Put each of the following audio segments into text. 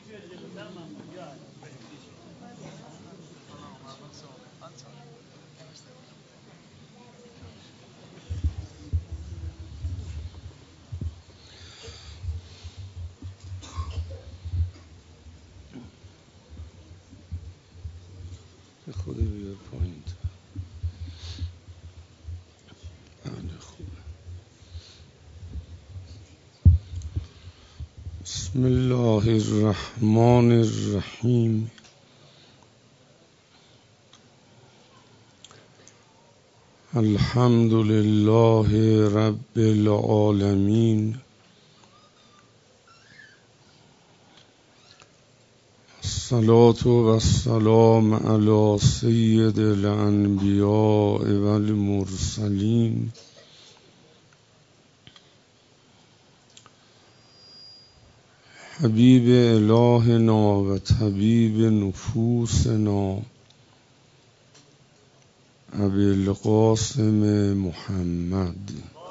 خود بیار پایین. بسم الله الرحمن الرحیم. الحمد لله رب العالمین. الصلاة والسلام علی سید الانبیاء والمرسلین حبیب الهنا و طبیب نفوسنا ابی القاسم محمد.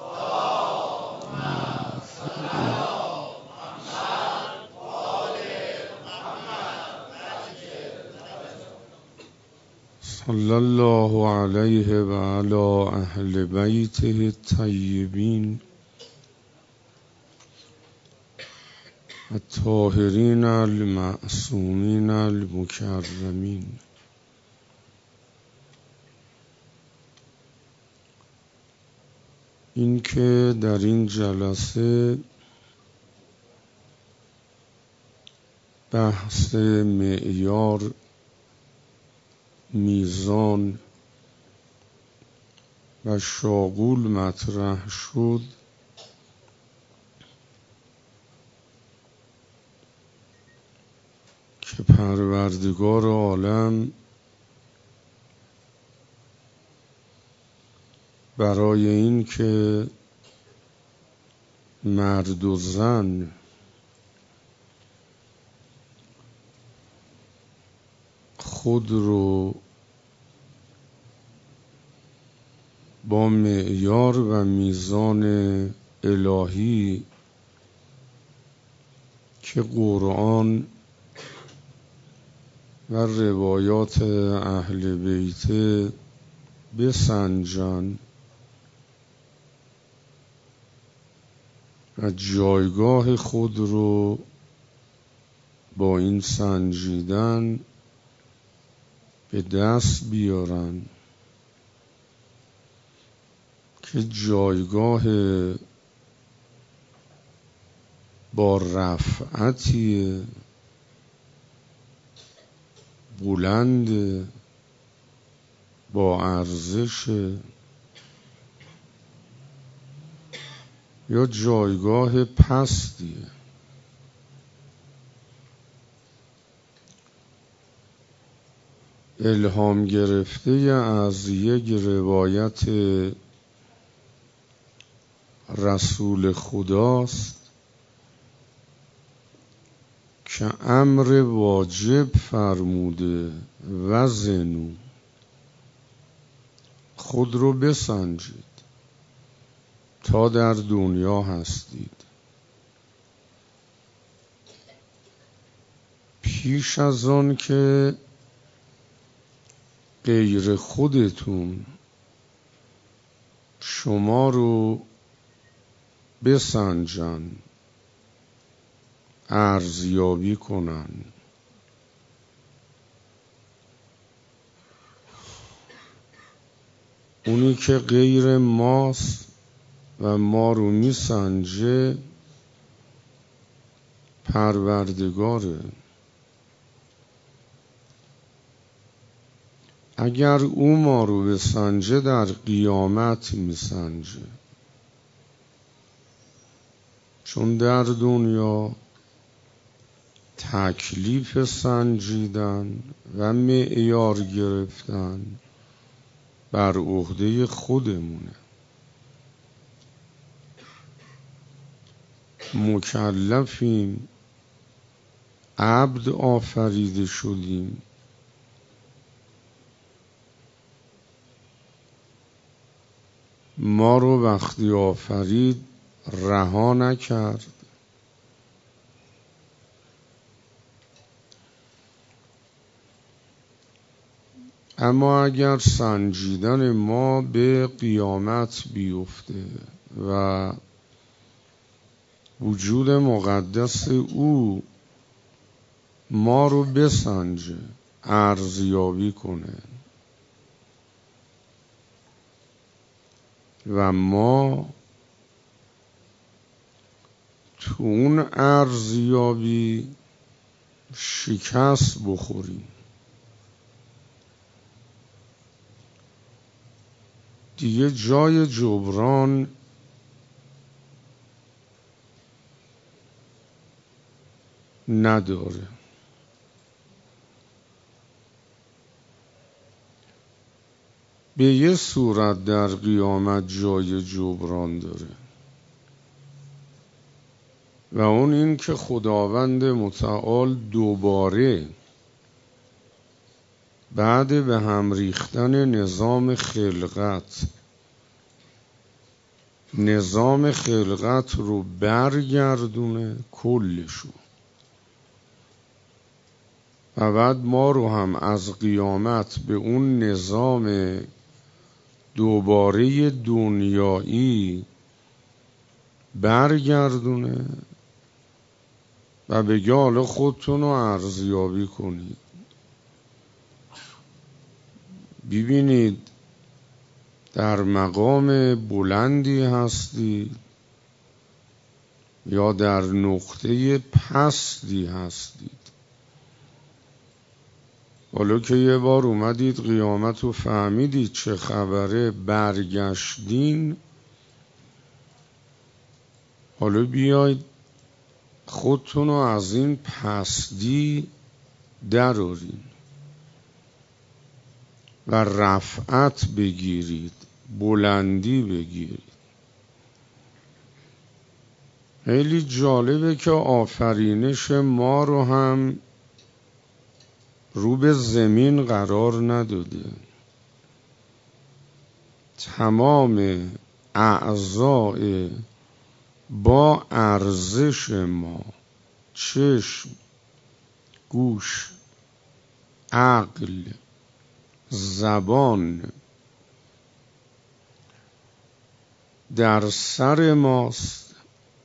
صلی الله علیه و علی اهل بیته الطیبین الطاهرین المعصومین المکرمین. این که در این جلسه بحث معیار، میزان و شاغول مطرح شد، که پروردگار عالم برای این که مرد و زن خود رو با معیار و میزان الهی که قرآن و روایات اهل بیت بسنجن و جایگاه خود رو با این سنجیدن به دست بیارن که جایگاه با رفعتی بلند، با ارزش، یا جایگاه پستی. الهام گرفته از یک روایت رسول خداست که امر واجب فرموده وزنوا، خود رو بسنجید تا در دنیا هستید. پیش از آن که غیر خودتون شما رو بسنجن، ارزیابی کنن، اونی که غیر ماست و ما رو میسنجه پروردگاره. اگر او ما رو بسنجه در قیامت میسنجه، چون در دنیا تکلیف سنجیدن و معیار گرفتن بر عهده خودمونه. مکلفیم، عبد آفریده شدیم، ما رو وقتی آفرید رها نکرد، اما اگر سنجیدن ما به قیامت بیفته و وجود مقدس او ما رو بسنجه، ارزیابی کنه و ما تو اون ارزیابی شکست بخوریم، دیگه جای جبران نداره. به یه صورت در قیامت جای جبران داره و اون این که خداوند متعال دوباره بعد به هم ریختن نظام خلقت رو برگردونه کلشو و بعد ما رو هم از قیامت به اون نظام دوباره دنیایی برگردونه و بگه حالا خودتون رو ارزیابی کنید. ببینید در مقام بلندی هستید یا در نقطه پستی هستید. حالا که یه بار اومدید قیامت رو فهمیدید چه خبره، برگشتین، حالا بیاید خودتون رو از این پستی درارین و رفعت بگیرید، بلندی بگیرید. خیلی جالبه که آفرینش ما رو هم رو به زمین قرار نداده. تمام اعضاء با ارزش ما، چشم، گوش، عقل، زبان در سر ماست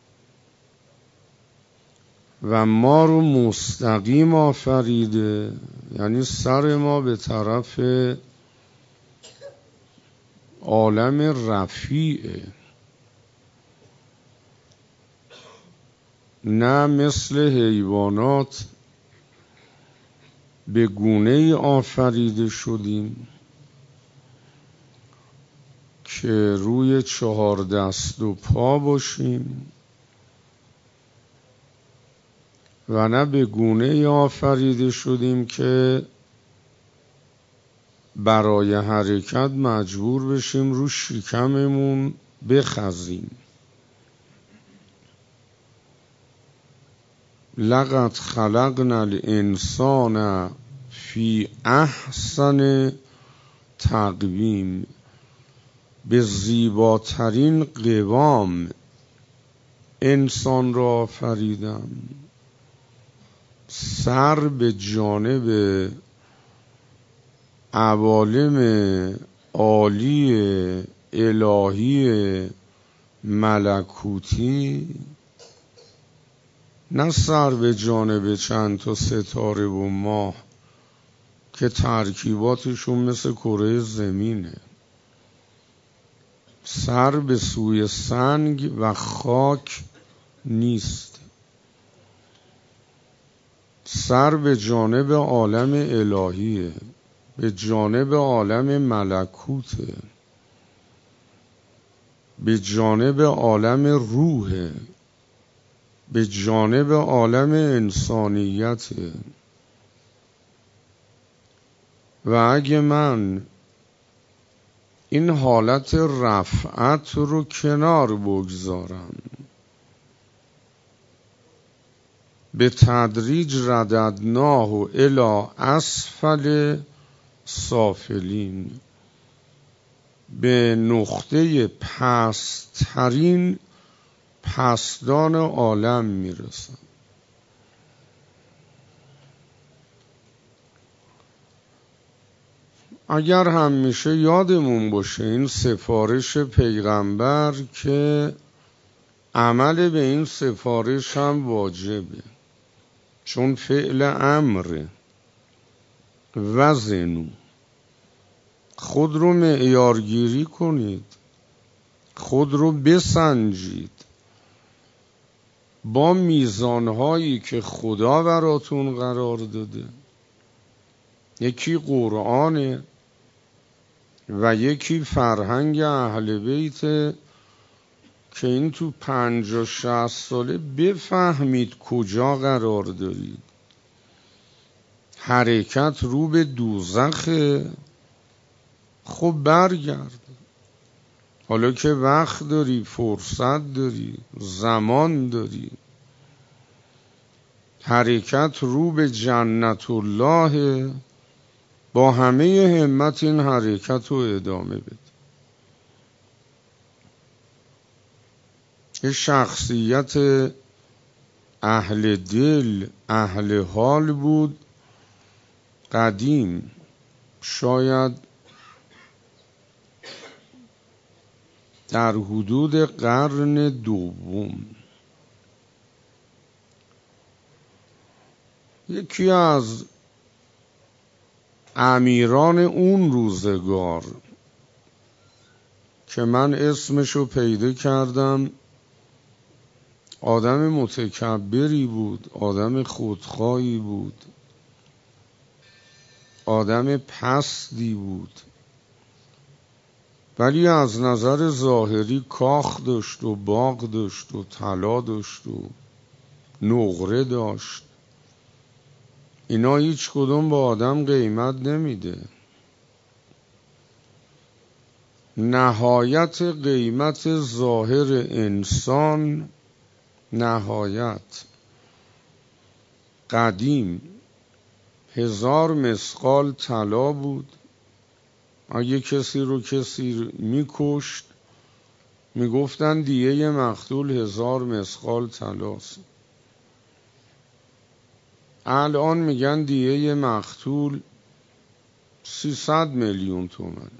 و ما رو مستقیم آفریده، یعنی سر ما به طرف عالم رفیعه، نه مثل حیوانات به گونه آفریده شدیم که روی 4 دست و پا باشیم و نه به گونه آفریده شدیم که برای حرکت مجبور بشیم رو شکممون بخزیم. لقد خلقنا الانسان فی احسن تقویم، به زیباترین قوام انسان را آفریدم. سر به جانب عوالم عالی الهی ملکوتی، نه سر به جانب چند تا ستاره و ماه که ترکیباتشون مثل کره زمینه. سر به سوی سنگ و خاک نیست، سر به جانب عالم الهیه، به جانب عالم ملکوته، به جانب عالم روحه، به جانب عالم انسانیته. و اگه من این حالت رفعت رو کنار بگذارم، به تدریج رددناه الی اسفل سافلین، به نقطه پست‌ترین پستان عالم میرسم. اگر همیشه یادمون باشه این سفارش پیغمبر که عمل به این سفارش هم واجبه، چون فعل امره. وزنو، خود رو معیارگیری کنید، خود رو بسنجید با میزانهایی که خدا براتون قرار داده. یکی قرآنه و یکی فرهنگ اهل بیته که این تو 50-60 ساله بفهمید کجا قرار دارید. حرکت رو به دوزخه. خب برگرد، حالا که وقت داری، فرصت داری، زمان داری. حرکت رو به جنت الله، با همه همت این حرکت رو ادامه بده. یه شخصیت اهل دل، اهل حال بود قدیم، شاید در حدود قرن دوم. یکی از امیران اون روزگار که من اسمشو پیدا کردم، آدم متکبری بود، آدم خودخواهی بود، آدم پستی بود، ولی از نظر ظاهری کاخ داشت و باغ داشت و طلا داشت و نقره داشت. اینا هیچ کدوم با آدم قیمت نمیده. نهایت قیمت ظاهر انسان، نهایت قدیم 1000 مثقال طلا بود. اگه کسی رو کسی میکشت میگفتن دیه مقتول 1000 مثقال طلاست. الان میگن دیه مقتول 300 میلیون تومان.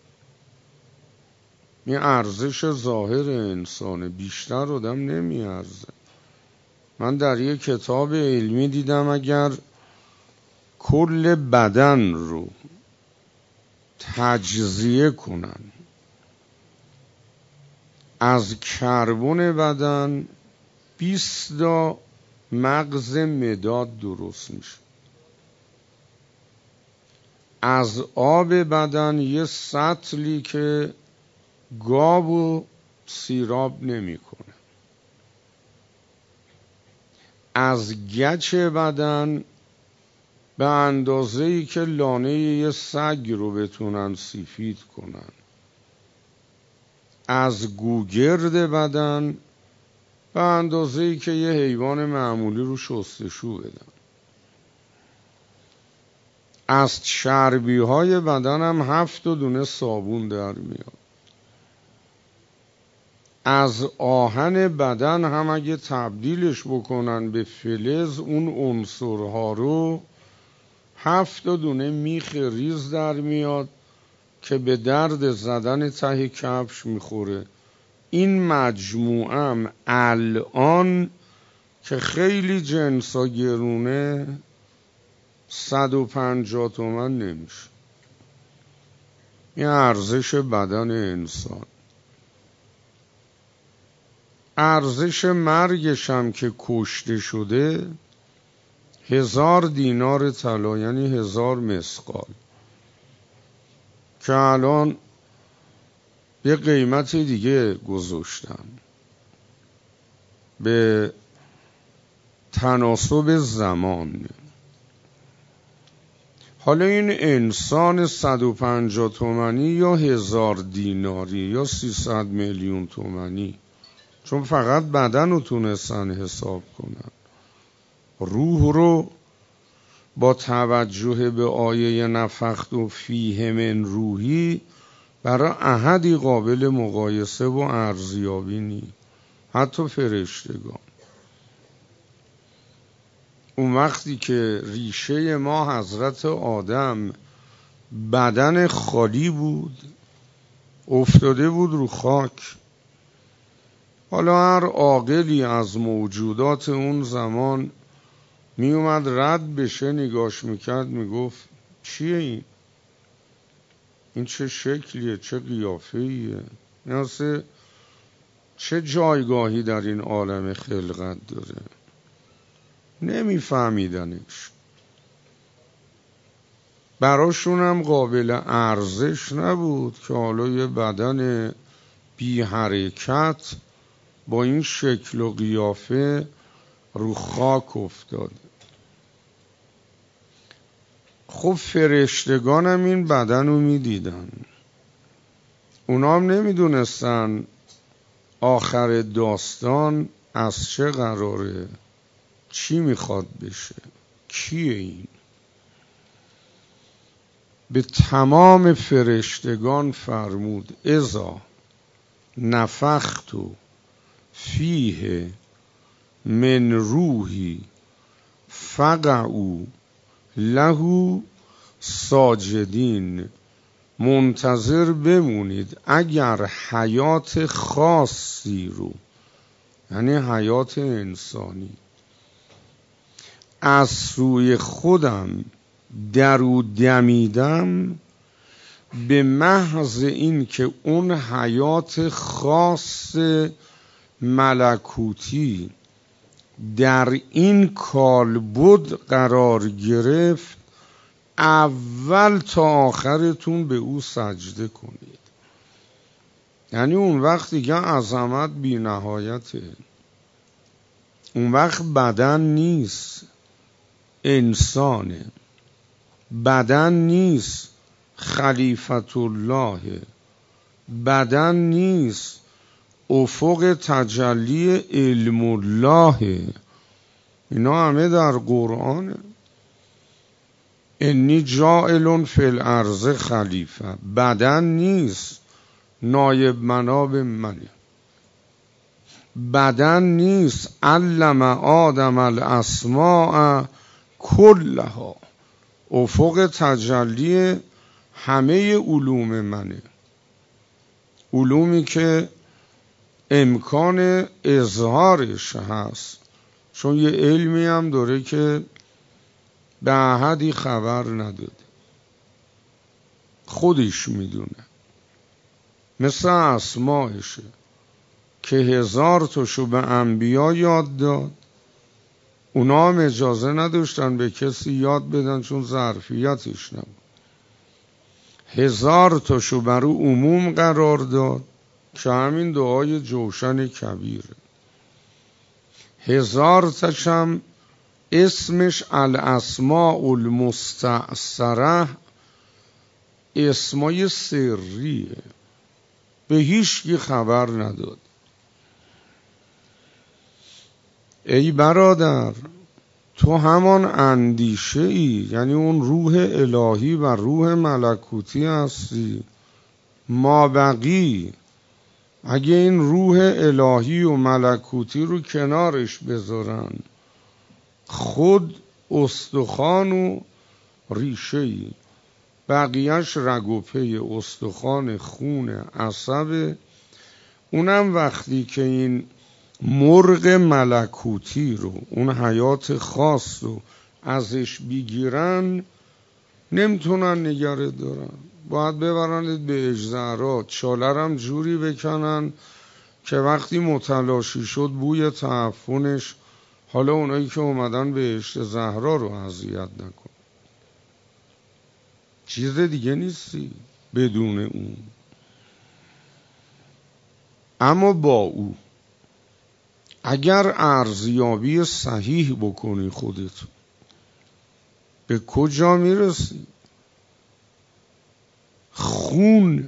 این ارزش ظاهر انسانه، بیشتر آدم نمیارزه. من در یک کتاب علمی دیدم اگر کل بدن رو تجزیه کنن، از کربن بدن 20 تا مغز مداد درست میشه. از آب بدن یه سطلی که گاو و سیراب نمیکنه. از گچ بدن به اندازه‌ای که لانه یه سگ رو بتونن سفید کنن. از گوگرد بدن به اندازه‌ای که یه حیوان معمولی رو شستشو بدن. از چربی‌های بدن هم 7 دونه صابون در میاد. از آهن بدن هم اگه تبدیلش بکنن به فلز، اون عنصرها رو 7 دونه میخ ریز در میاد که به درد زدن ته کفش میخوره. این مجموعم الان که خیلی جنسا گرونه 150 تومن نمیشه. این ارزش بدن انسان. ارزش مرگش هم که کشته شده 1000 دینار طلا، یعنی 1000 مثقال، که الان یه قیمت دیگه گذاشتن به تناسب زمان. حالا این انسان 150 تومانی یا 1000 دیناری یا 300 میلیون تومانی، چون فقط بدن رو تونستن حساب کنن، روح رو با توجه به آیه نفخت فیه من روحی برای احدی قابل مقایسه و ارزیابی نی، حتی فرشتگان. اون وقتی که ریشه ما حضرت آدم بدن خالی بود، افتاده بود رو خاک. حالا هر عاقلی از موجودات اون زمان می اومد رد بشه، نگاش میکرد، میگفت چیه این؟ این چه شکلیه؟ چه قیافه‌ایه؟ ناسه چه جایگاهی در این عالم خلقت داره؟ نمیفهمیدنش. براشونم قابل ارزش نبود که حالا یه بدن بی حرکت با این شکل و قیافه رو خاک افتاده. خب فرشتگانم این بدن رو می دیدن. اونا هم نمی دونستن آخر داستان از چه قراره، چی میخواد بشه، کیه این. به تمام فرشتگان فرمود اذا نفخت فیه من روحی فقعوا له ساجدین. منتظر بمونید اگر حیات خاصی رو، یعنی حیات انسانی، از سوی خودم درو دمیدم، به محض این که اون حیات خاص ملکوتی در این کالبد قرار گرفت، اول تا آخرتون به او سجده کنید. یعنی اون وقت دیگه عظمت بی نهایته. اون وقت بدن نیست، انسانه. بدن نیست، خلیفت الله. بدن نیست، افق تجلی علم الله. اینا همه در قرآنه. انی جاعل فی الارض خلیفه. بدن نیست، نایب مناب منه. بدن نیست، علم آدم الاسماء کلها. افق تجلی همه علوم منه، علومی که امکان اظهارش هست، چون یه علمی هم داره که به احدی خبر نداده، خودش میدونه. مثل اسمایشه که 1000 تاشو به انبیا یاد داد، اونا هم اجازه نداشتن به کسی یاد بدن چون ظرفیتش نبود. 1000 تاشو برو عموم قرار داد که همین دعای جوشن کبیره. 1000 تاشم اسمش الاسماء المستأثره، اسمای سریه، به هیچ کی خبر نداد. ای برادر، تو همان اندیشه ای، یعنی اون روح الهی و روح ملکوتی هستی. ما بقی، اگه این روح الهی و ملکوتی رو کنارش بذارن، خود استخوان و ریشه ای، بقیهش رگ و پی، استخوان، خون، عصب. اونم وقتی که این مرغ ملکوتی رو، اون حیات خاص رو ازش بگیرن، نمیتونن نگره دارن، باید ببرند به اجزرات. چالرم جوری بکنن که وقتی متلاشی شد بوی تعفنش، حالا اونایی که اومدن بهشت زهرا رو اذیت نکن. چیز دیگه نیستی بدون اون. اما با او اگر ارزیابی صحیح بکنی خودت، به کجا میرسی؟ خون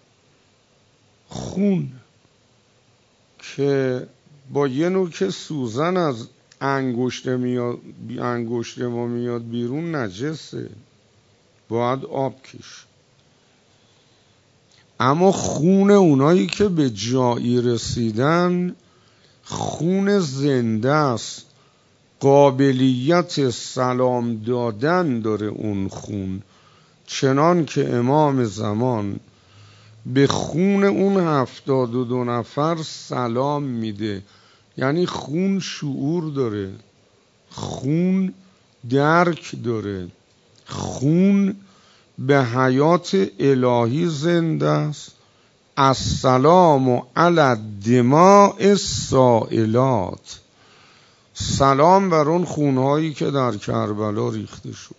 که با یه نوک سوزن از انگشت ما میاد بیرون نجسه، باید آب کش. اما خون اونایی که به جایی رسیدن خون زنده است، قابلیت سلام دادن داره اون خون، چنان که امام زمان به خون اون 72 نفر سلام میده. یعنی خون شعور داره، خون درک داره، خون به حیات الهی زنده است. السلام علی الدماء السائلات، سلام بر اون خونهایی که در کربلا ریخته شد.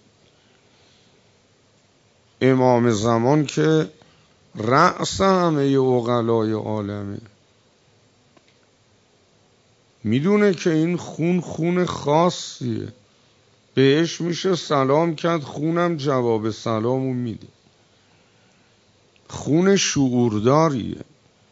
امام زمان که رأس همه عقلای عالمه، میدونه که این خون خاصیه، بهش میشه سلام کرد، خونم جواب سلامو میده. خون شعورداریه،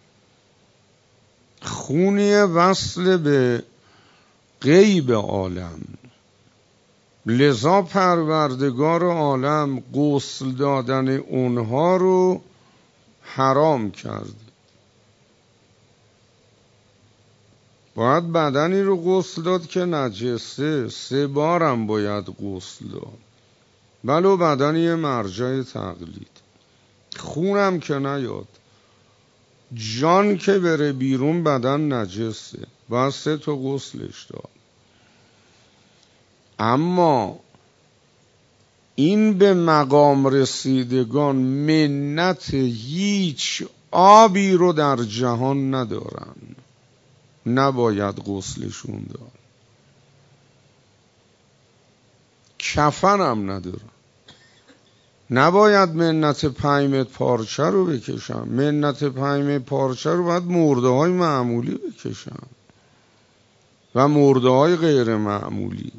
خونیه وصل به غیب عالم. لذا پروردگار عالم غسل دادن اونها رو حرام کرد. باید بدنی رو غسل داد که نجسه، 3 بارم باید غسل داد، ولو بدنی مرجع تقلید. خونم که نیاد، جان که بره بیرون بدن نجسه، باید 3 تا غسلش داد. اما این به مقام رسیدگان منت هیچ آبی رو در جهان ندارن، نباید غسلشون داد. کفنم ندارن، نباید منت 5 متر پارچه رو بکشن. منت 5 متر پارچه رو باید مرده های معمولی بکشن و مرده های غیر معمولی.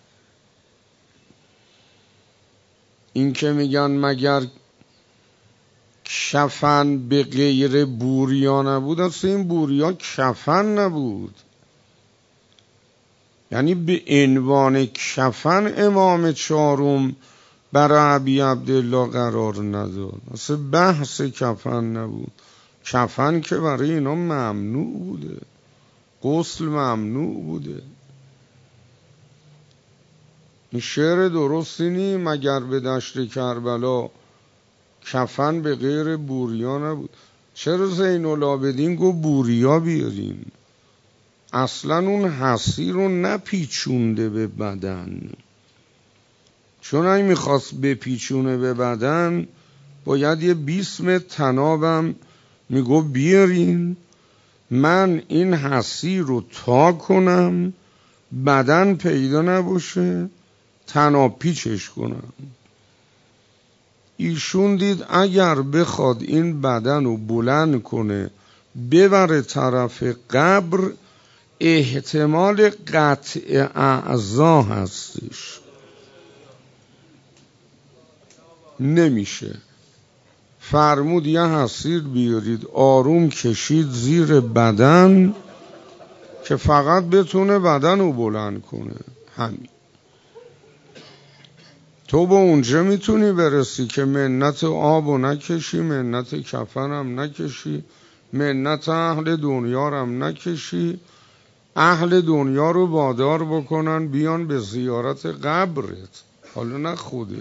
این که میگن مگر کفن به غیر بوریا نبود، اصلا این بوریا کفن نبود. یعنی به عنوان کفن امام 4 برای ابی عبدالله قرار نداد، اصلا بحث کفن نبود. کفن که برای اینا ممنوع بوده، غسل ممنوع بوده. این شعر درستی نی، مگر به دشت کربلا کفن به غیر بوریا نبود. چرا زین العابدین گفت بوریا بیارین؟ اصلا اون حصیر رو نپیچونده به بدن، چون اگه میخواست بپیچونه به بدن باید یه 20 متر تنابم میگفت بیارین، من این حصیر رو تا کنم بدن پیدا نباشه، تناب پیچش کنم. ایشون دید اگر بخواد این بدن رو بلند کنه ببره طرف قبر، احتمال قطع اعضا هستش، نمیشه. فرمود یه حصیر بیارید، آروم کشید زیر بدن که فقط بتونه بدن رو بلند کنه. همین. تو به اونجا میتونی برسی که منت آبو نکشی، منت کفنم نکشی، منت اهل دنیارم نکشی، اهل دنیا رو وادار بکنن بیان به زیارت قبرت، حالا نه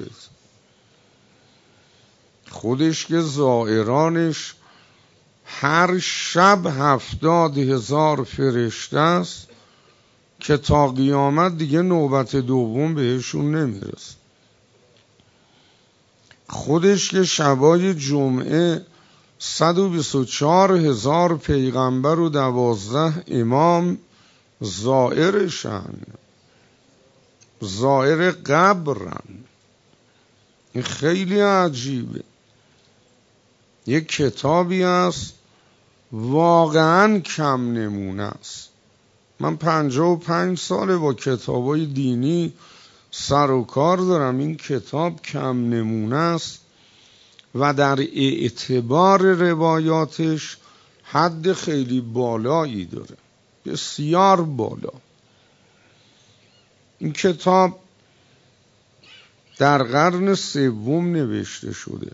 خودش که زائرانش هر شب 70,000 فرشته است که تا قیامت دیگه نوبت دوم بهشون نمیرسه. خودش که شبای جمعه 124,000 پیغمبر و 12 امام زائرشن، زائر قبرن. این خیلی عجیبه. یک کتابی است واقعا کم نمونه است. من 55 ساله با کتابای دینی سر و کار دارم، این کتاب کم نمونه است و در اعتبار روایاتش حد خیلی بالایی داره، بسیار بالا. این کتاب در قرن 3 نوشته شده.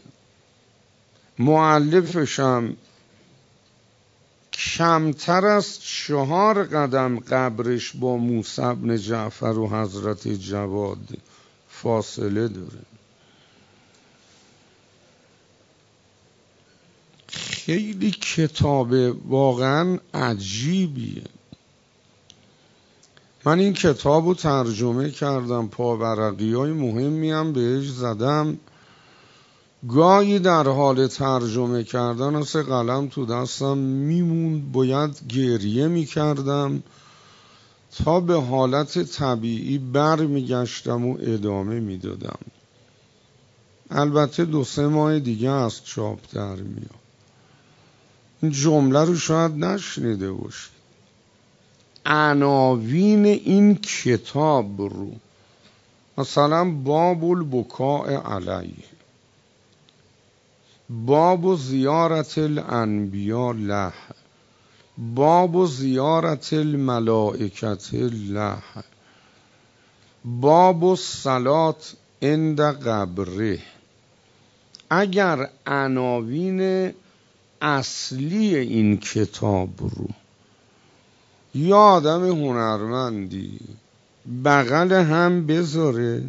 مؤلفش هم کمتر از 4 قدم قبرش با موسی بن جعفر و حضرت جواد فاصله داره. خیلی کتاب واقعا عجیبیه. من این کتاب رو ترجمه کردم، پاورقی های مهمی هم بهش زدم. گاهی در حال ترجمه کردن اصلا قلم تو دستم میموند، باید گریه میکردم تا به حالت طبیعی بر میگشتم و ادامه میدادم. البته 2-3 ماه دیگه از چاپ در میاد. این جمله رو شاید نشنیده باشید. عناوین این کتاب رو مثلا باب البکاء علیه، باب زیارت الانبیاء له، باب زیارت الملائکت له، باب الصلات عند قبره. اگر عناوین اصلی این کتاب رو یا آدم هنرمندی بغل هم بذاره،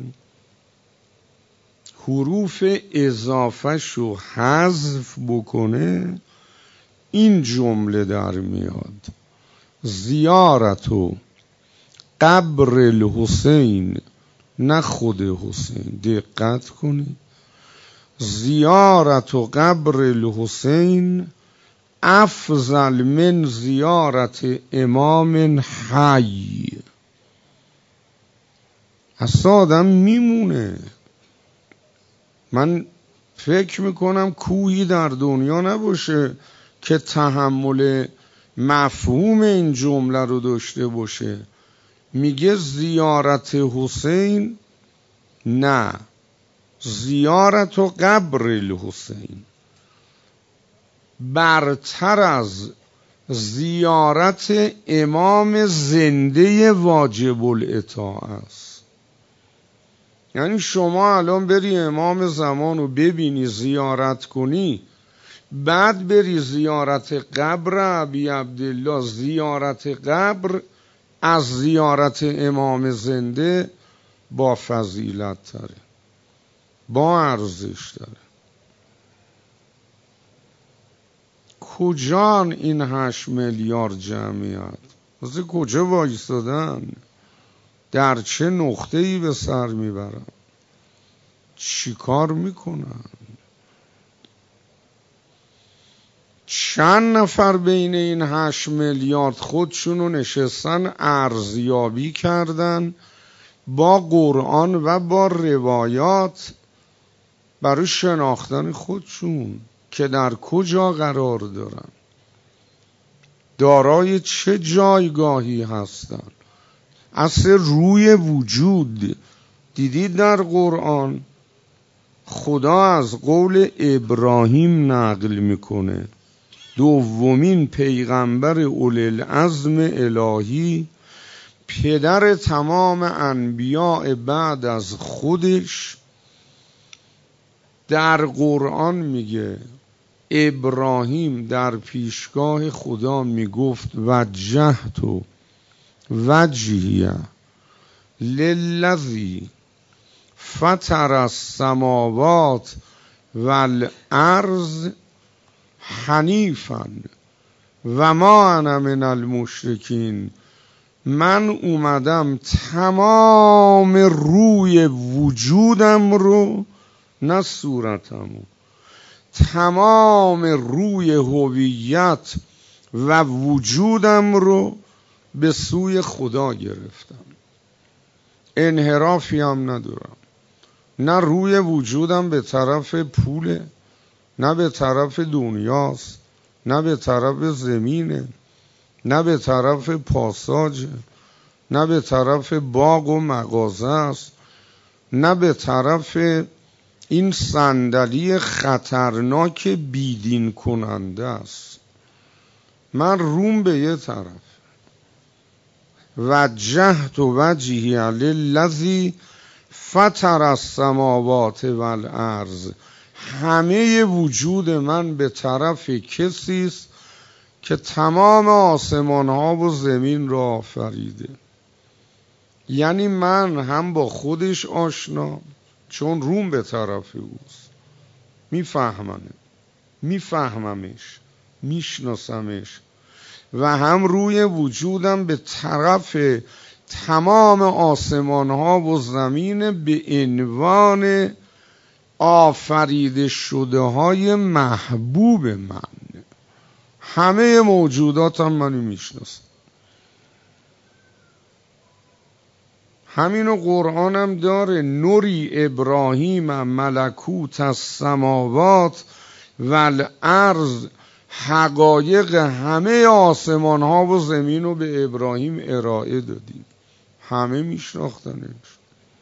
حروف اضافه شو حذف بکنه، این جمله در میاد: زیارت و قبر الحسین، نه خود حسین. دقت کنید، زیارت و قبر الحسین افضل من زیارت امام حی. اصلا آدم میمونه. من فکر میکنم کوهی در دنیا نباشه که تحمل مفهوم این جمله رو داشته باشه. میگه زیارت حسین، نه، زیارت و قبر الحسین برتر از زیارت امام زنده واجب الاطاعه است. یعنی شما الان بری امام زمان رو ببینی، زیارت کنی، بعد بری زیارت قبر ابی عبدالله، زیارت قبر از زیارت امام زنده با فضیلت تره، با ارزش تره. کجان این 8 میلیارد جمعیت؟ واسه کجا وایستادن؟ در چه نقطه‌ای به سر میبرن؟ چی کار میکنن؟ چند نفر بین این 8 میلیارد خودشونو نشستن ارزیابی کردن با قرآن و با روایات برای شناختن خودشون که در کجا قرار دارن، دارای چه جایگاهی هستن، اصل روی وجود. دیدید در قرآن خدا از قول ابراهیم نقل میکنه، دومین پیغمبر اولوالعزم الهی، پدر تمام انبیاء بعد از خودش، در قرآن میگه ابراهیم در پیشگاه خدا میگفت وجهت وجهی للذی فطر السماوات والارض حنیفا و ما انا من المشرکین. من اومدم تمام روی وجودم رو، نه صورتمو، تمام روی هویت و وجودم رو به سوی خدا گرفتم. انحرافی هم ندارم، نه روی وجودم به طرف پوله، نه به طرف دنیاست، نه به طرف زمینه، نه به طرف پاساژه، نه به طرف باغ و مغازه است، نه به طرف این صندلی خطرناک بیدین کننده است. من روم به یه طرف، وجهت وجهی للذی فطر السماوات والارض. همه وجود من به طرف کسی است که تمام آسمان ها و زمین را آفریده. یعنی من هم با خودش آشنا، چون روم به طرف اوست، میفهممش، میشناسمش و هم روی وجودم به طرف تمام آسمان ها و زمین به عنوان آفریده شده های محبوب من. همه موجوداتم منو میشناسن. همینو قرآنم داره: نوری ابراهیم ملکوت السماوات والارض، حقایق همه آسمان ها و زمین رو به ابراهیم ارائه دادیم. همه میشناختنش.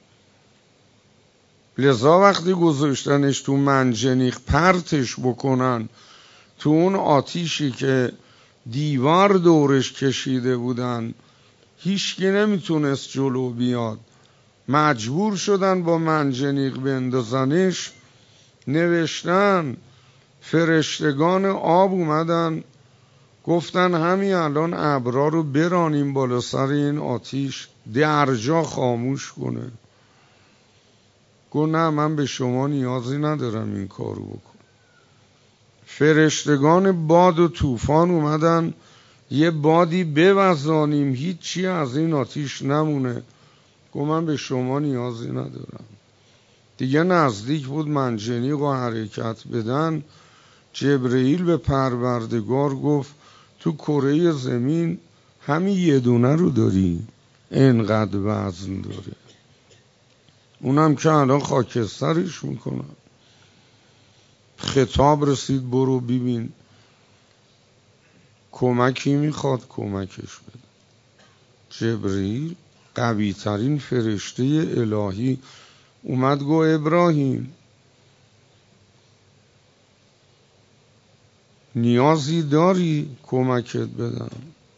لذا وقتی گذاشتنش تو منجنیق پرتش بکنن تو اون آتیشی که دیوار دورش کشیده بودن، هیچکی نمیتونست جلو بیاد، مجبور شدن با منجنیق بندازنش. نوشتن فرشتگان آب اومدن گفتن همین الان ابرا رو برانیم بالا سر این آتیش، درجا خاموش کنه. گفت نه، من به شما نیازی ندارم این کارو بکن. فرشتگان باد و طوفان اومدن یه بادی بوزانیم هیچی از این آتیش نمونه. گفت من به شما نیازی ندارم. دیگه نزدیک بود منجنیق و حرکت بدن. جبرئیل به پروردگار گفت تو کره زمین همین یه دونه رو داری، اینقدر وزن داره، اونم که الان خاکسترش میکنن. خطاب رسید برو ببین کمکی میخواد کمکش بده. جبرئیل قوی ترین فرشته الهی اومد گو ابراهیم نیازی داری کمکت بدم؟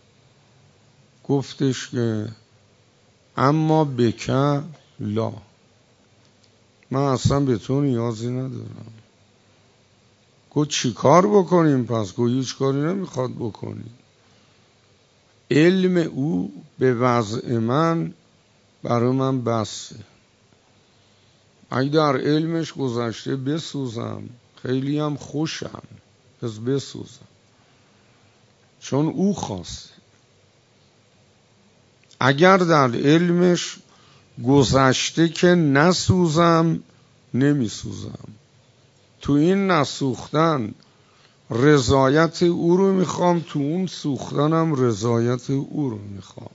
گفتش که اما بکه لا، من اصلا به تو نیازی ندارم. گفت چی کار بکنیم پس؟ گفت هیچ کاری نمیخواد بکنیم. علم او به وضع من برای من بسه. اگه در علمش گذشته بسوزم خیلی هم خوشم، پس بسوزم، چون او خواسته. اگر در علمش گذشته که نسوزم نمیسوزم. تو این نسوختن رضایت او رو میخوام، تو اون سوختنم رضایت او رو میخوام.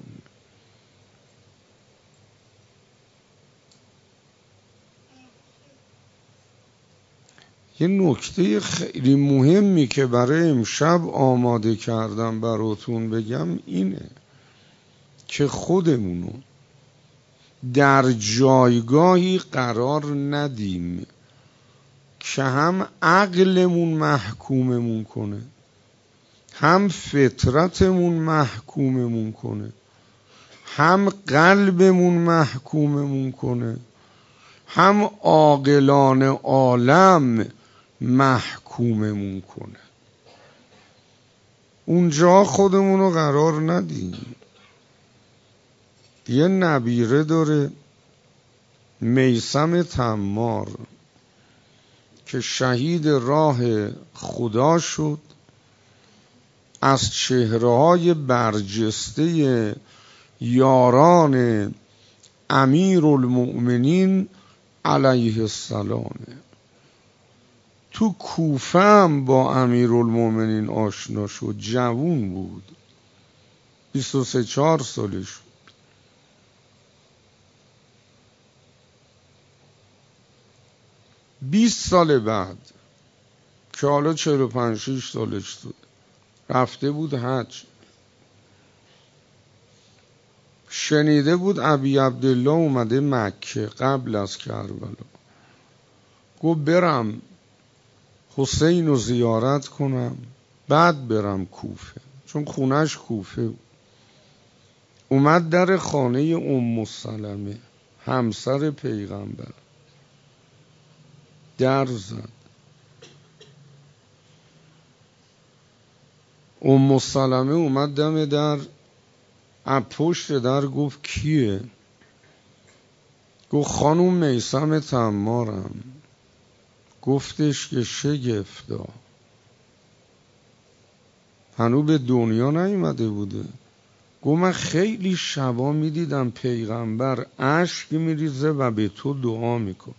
یه نکته خیلی مهمی که برای امشب آماده کردم براتون بگم اینه که خودمونو در جایگاهی قرار ندیم که هم عقلمون محکوممون کنه، هم فطرتمون محکوممون کنه، هم قلبمون محکوممون کنه، هم عاقلان عالم محکوممون کنه. اونجا خودمونو قرار ندیم. یه نبیره داره میثم تمار که شهید راه خدا شد، از چهره‌های برجسته یاران امیرالمؤمنین علیه السلام. تو کوفه هم با امیرالمؤمنین آشنا شد. جوون بود، 23-24 سالش بود. بیست سال بعد که حالا 45-46 سالش بود رفته بود حج. شنیده بود ابی عبدالله اومده مکه قبل از کربلا. گفت برم حسین رو زیارت کنم بعد برم کوفه، چون خونش کوفه بود. اومد در خانه ام سلمه همسر پیغمبر، در زد. ام سلمه اومد دم در، از پشت در گفت کیه؟ گفت خانوم میثم تمارم. گفتش که شگفتا، هنوز به دنیا نیومده بوده. گفت من خیلی شبا میدیدم پیغمبر اشک میریزه و به تو دعا میکن.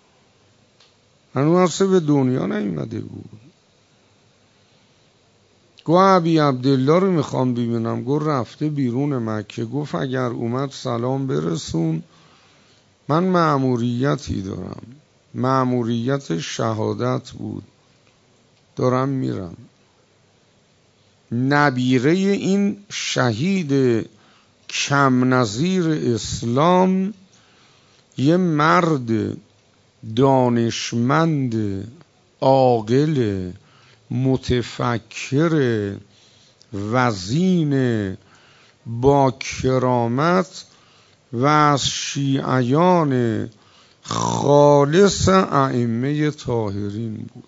هنوز اصلا به دنیا نیومده بود. گفت ابی عبدالله رو میخوام ببینم. گفت رفته بیرون مکه. گفت اگر اومد سلام برسون، من مأموریتی دارم، مأموریت شهادت بود، دارم میرم. نبیره این شهید کم نظیر اسلام یه مرد دانشمند عاقل متفکر وزین با کرامت و از شیعیان خالص ائمه طاهرین بود.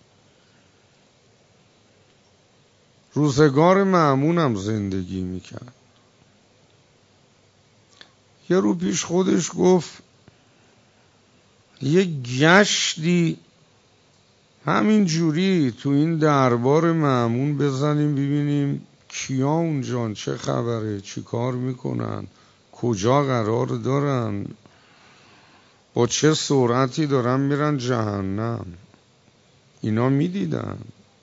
روزگار مأمونم زندگی میکرد. یه رو پیش خودش گفت یه گشتی همین جوری تو این دربار مأمون بزنیم ببینیم کیا اونجان، چه خبره، چی کار میکنن، کجا قرار دارن، با چه سرعتی دارن میرن جهنم. اینا میدیدن.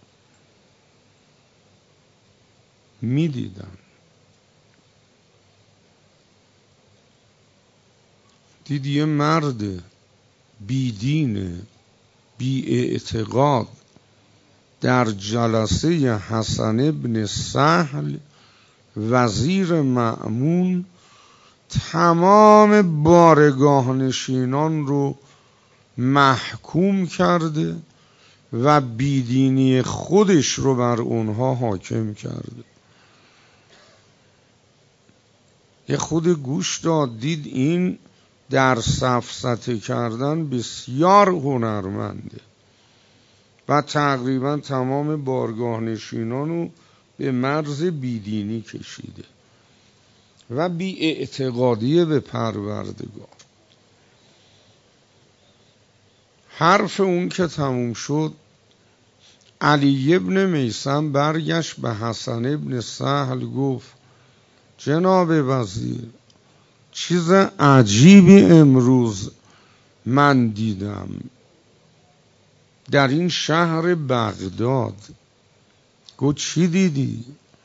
دید یه مرد بیدین بی اعتقاد در جلسه حسن ابن سهل وزیر مأمون تمام بارگاه نشینان رو محکوم کرده و بیدینی خودش رو بر اونها حاکم کرده. یه خود گوش داد، دید این در سفسطه کردن بسیار هنرمنده و تقریبا تمام بارگاه نشینان رو به مرز بیدینی کشیده و بی اعتقادی به پروردگار. حرف اون که تموم شد، علی ابن میثم برگشت به حسن ابن سهل گفت جناب وزیر، چیز عجیبی امروز من دیدم در این شهر بغداد. گفت چی دیدی؟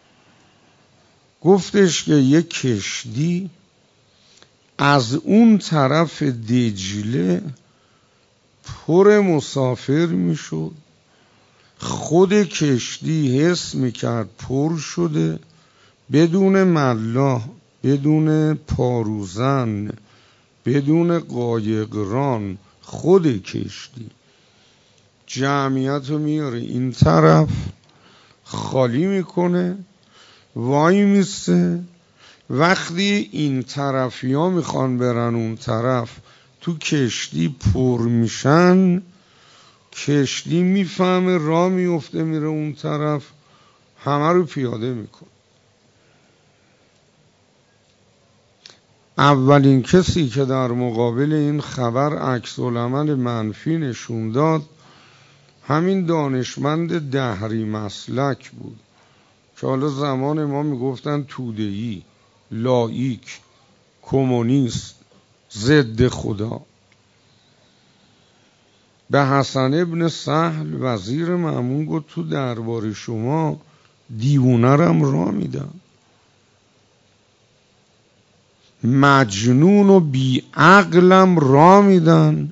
گفتش که یک کشتی از اون طرف دجله پر مسافر میشد، خود کشتی حس میکرد پر شده، بدون ملاح، بدون پاروزن، بدون قایقران، خود کشتی جمعیت رو میاره این طرف، خالی میکنه، وای میسته. وقتی این طرفی ها میخوان برن اون طرف، تو کشتی پر میشن، کشتی میفهمه راه میفته میره اون طرف، همه رو پیاده میکنه. اولین کسی که در مقابل این خبر عکس العمل منفی نشون داد همین دانشمند دهری مسلک بود که حالا زمان ما میگفتن توده‌ای، لاییک، کمونیست، ضد خدا. به حسن ابن سهل وزیر مأمون گفت تو دربار شما دیوونه رم را میدن، مجنون و بی عقلم را میدن.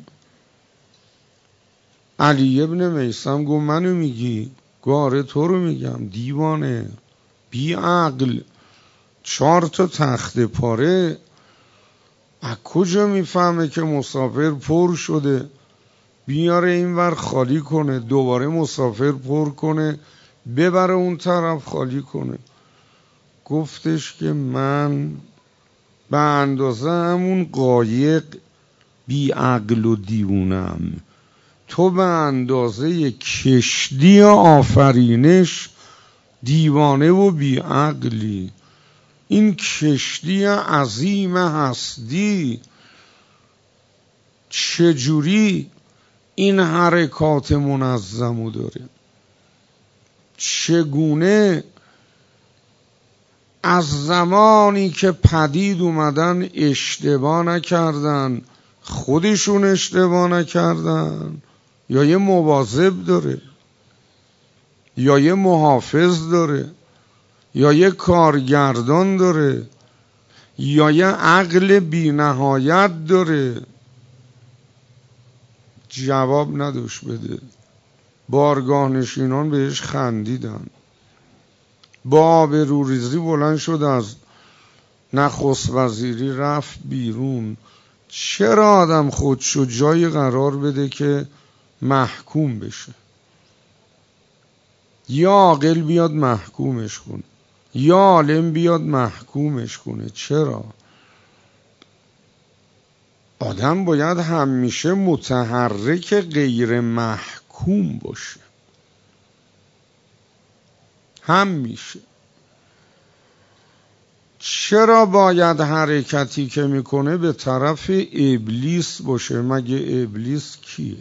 علی ابن میثم گفت منو میگی؟ گاره تو رو میگم، دیوانه، بی عقل، 4 تخت پاره. از کجا میفهمه که مسافر پر شده بیاره این ور خالی کنه، دوباره مسافر پر کنه ببره اون طرف خالی کنه؟ گفتش که من به اندازه همون قایق بی عقل و دیوونم، تو به اندازه کشتی آفرینش دیوانه و بی عقلی. این کشتی عظیم هستی چجوری این حرکات منظمو داره؟ چگونه از زمانی که پدید اومدن اشتباه نکردن، خودشون اشتباه نکردن، یا یه مواظب داره، یا یه محافظ داره، یا یه کارگردان داره، یا یه عقل بی نهایت داره؟ جواب نداشت بده. بارگاه نشینان بهش خندیدن. با آبروریزی بلند شد، از نخست وزیری رفت بیرون. چرا آدم خودشو جایی قرار بده که محکوم بشه؟ یا عاقل بیاد محکومش کنه، یا عالم بیاد محکومش کنه. چرا؟ آدم باید همیشه متحرک غیر محکوم باشه، همیشه. چرا باید حرکتی که میکنه به طرف ابلیس باشه؟ مگه ابلیس کیه؟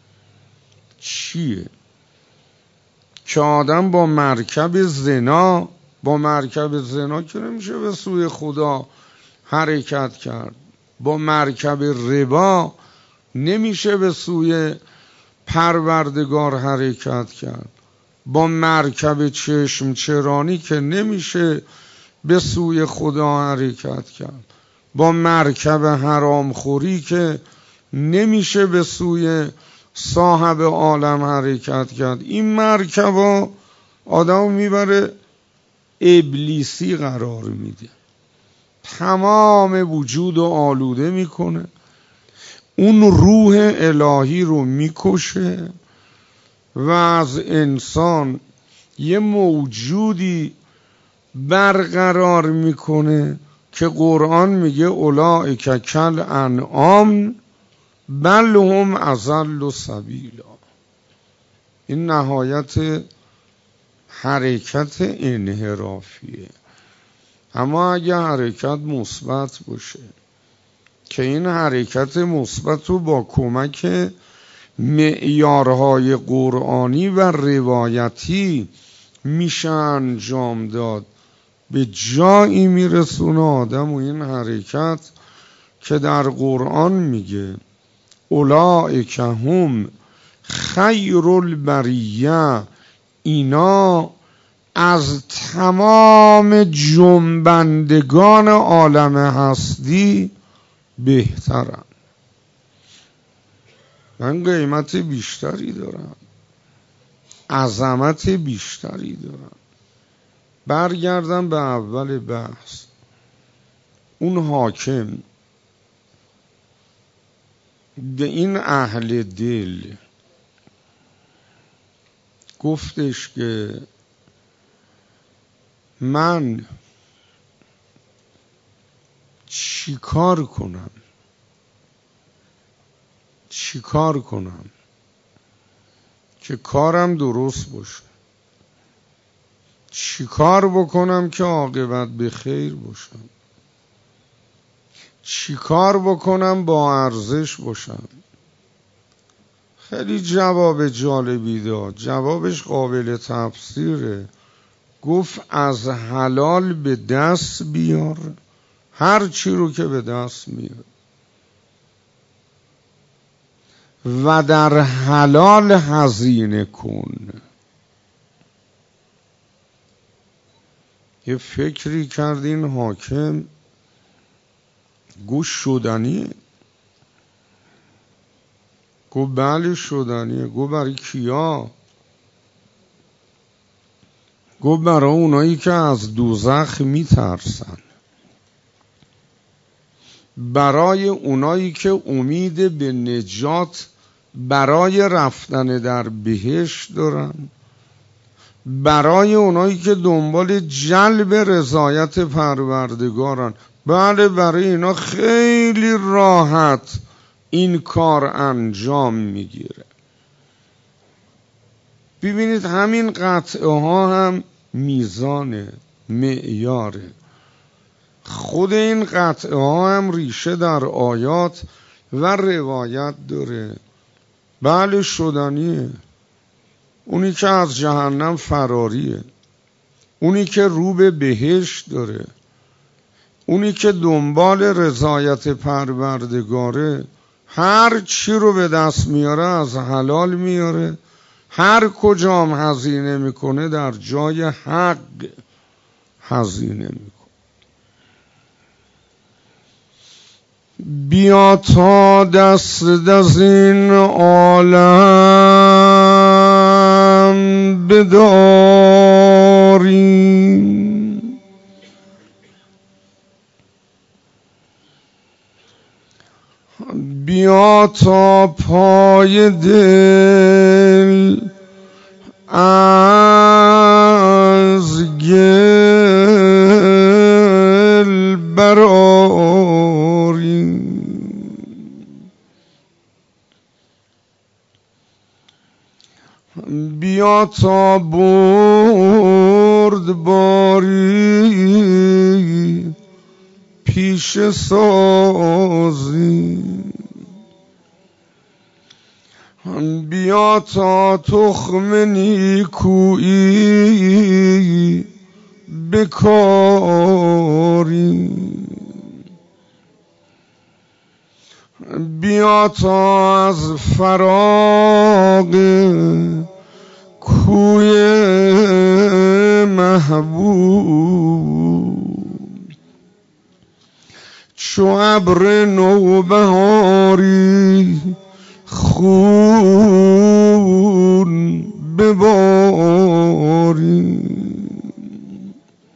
چیه؟ که آدم با مرکب زنا که نمیشه به سوی خدا حرکت کرد، با مرکب ربا نمیشه به سوی پروردگار حرکت کرد، با مرکب چشم چرانی که نمیشه به سوی خدا حرکت کرد، با مرکب حرامخوری که نمیشه به سوی صاحب عالم حرکت کرد. این مرکب آدم میبره ابلیسی قرار میده، تمام وجود رو آلوده میکنه، اون روح الهی رو میکشه و از انسان یه موجودی برقرار میکنه که قرآن میگه اولئک کالانعام بل هم اضل سبیلا. این نهایت حرکت انحرافیه. اما اگه حرکت مثبت باشه، که این حرکت مثبت رو با کمک معیارهای قرآنی و روایتی میشه انجام داد، به جایی میرسونه آدم و این حرکت که در قرآن میگه اولئک هم خیر البریه، اینا از تمام جنبندگان عالم هستی بهترن. من قیمت بیشتری دارم، عظمت بیشتری دارم. برگردم به اول بحث. اون حاکم به این اهل دل گفتش که من چیکار کنم که کارم درست باشه؟ چیکار بکنم که عاقبت به خیر باشم؟ چیکار بکنم با ارزش باشم؟ خیلی جواب جالبی داد. جوابش قابل تفسیره. گفت از حلال به دست بیار هر چی رو که به دست میاد و در حلال هزینه کن. یه فکری کردین حاکم، گوش شدنیه. گو بله شدنیه. گو برای کیا؟ گو برای اونایی که از دوزخ میترسن، برای اونایی که امید به نجات برای رفتن در بهشت دارن، برای اونایی که دنبال جلب رضایت پروردگارن. بله، برای اینا خیلی راحت این کار انجام میگیره. ببینید همین قطعه ها هم میزانه، معیاره. خود این قطعه ها هم ریشه در آیات و روایت داره. بله شدنیه. اونی که از جهنم فراریه، اونی که رو به بهشت داره، اونی که دنبال رضایت پروردگاره، هر چی رو به دست میاره از حلال میاره، هر کجام هزینه میکنه در جای حق هزینه میکنه. بیا تا دست از این عالم بداریم، بیا تا پای دل از گل برآریم، بیا تا بردباری پیش سازیم، بیا تا تخم نیکویی بکاریم، بیا تا از فراق کوی محبوب چو ابر نوبهاری خون بباریم،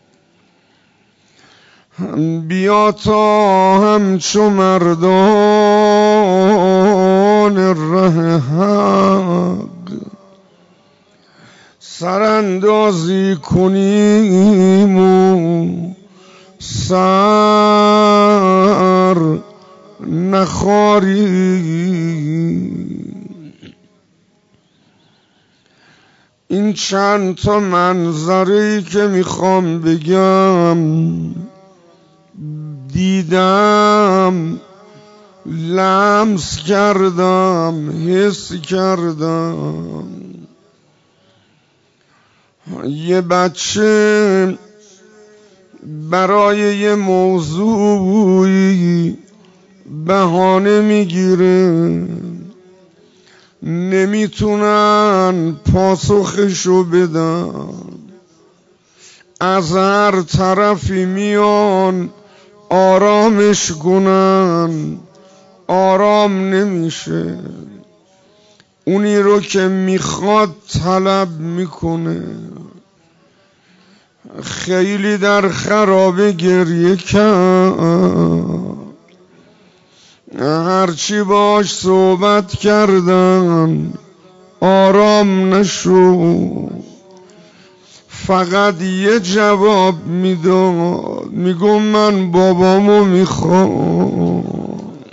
بیا تا همچو مردان ره حق سراندازی کنیم و سر نخاریم. این چند تا منظری که میخوام بگم دیدم، لمس کردم، حس کردم. یه بچه برای یه موضوعی بهانه میگیره، نمیتونن پاسخشو بدن، از هر طرفی میان آرامش کنن، آرام نمیشه. اونی رو که میخواد طلب میکنه. خیلی در خرابه گریه کرد، هرچی باش صحبت کردن آرام نشو. فقط یه جواب میداد، میگم من بابامو میخوام.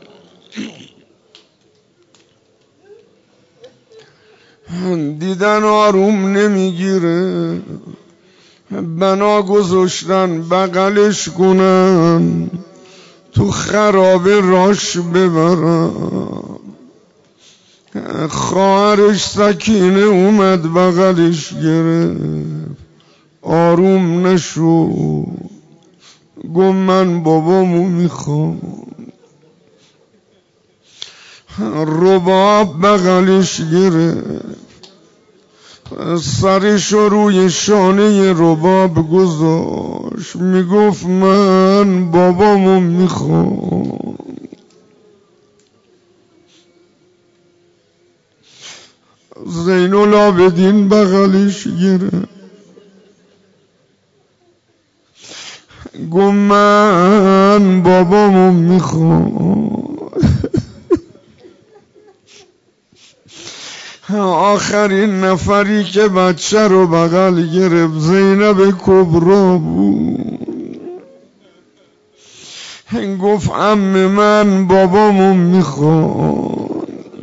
دیدن آروم نمیگیره، بنا گذاشتن بغلش کنن، تو خرابه راش ببرن. خواهرش سکینه اومد بغلش گرفت، آروم نشو، گم من بابامو میخوام. رباب بغلش گرفت، سرشو روی شانه رباب گذاشت، میگفت من بابامو میخوام. زین العابدین بغلش گرفت، گفت من بابامو میخوام. آخرین نفری که بچه رو بغل گرفت زینب کبرا بود. گفت عمه من بابامو میخوام.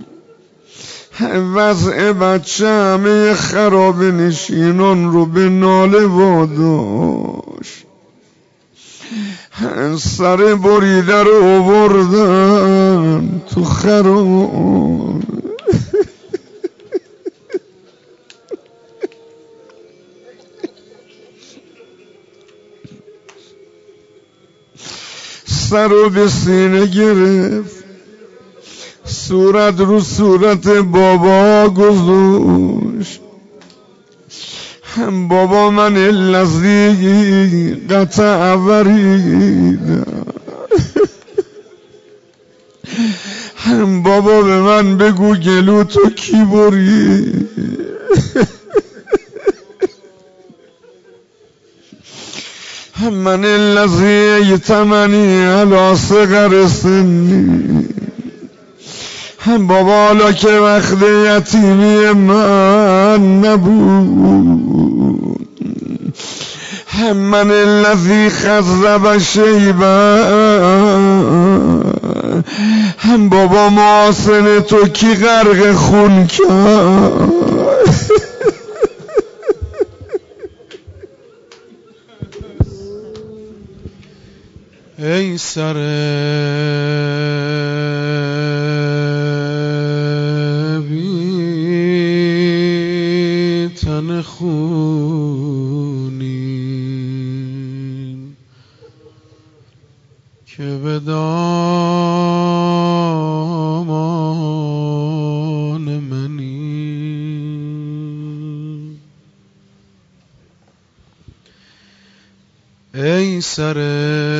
وضع بچه همه خرابه نشینان رو به ناله واداشت. سر بریده رو آوردن تو خراب. سر رو به سینه گرفت، صورت رو صورت بابا گذاشت. بابا من الذی قطع وریدم، بابا به من بگو گلو تو کی برید. من الذی یتمنی علی صغر سنی، بابا حالا که وقت یتیمی من نبود، من الذی خذب شیبا، بابا محاسن تو کی غرق خون کرد. ای سر بی تن خونین که به دامان منی، ای سر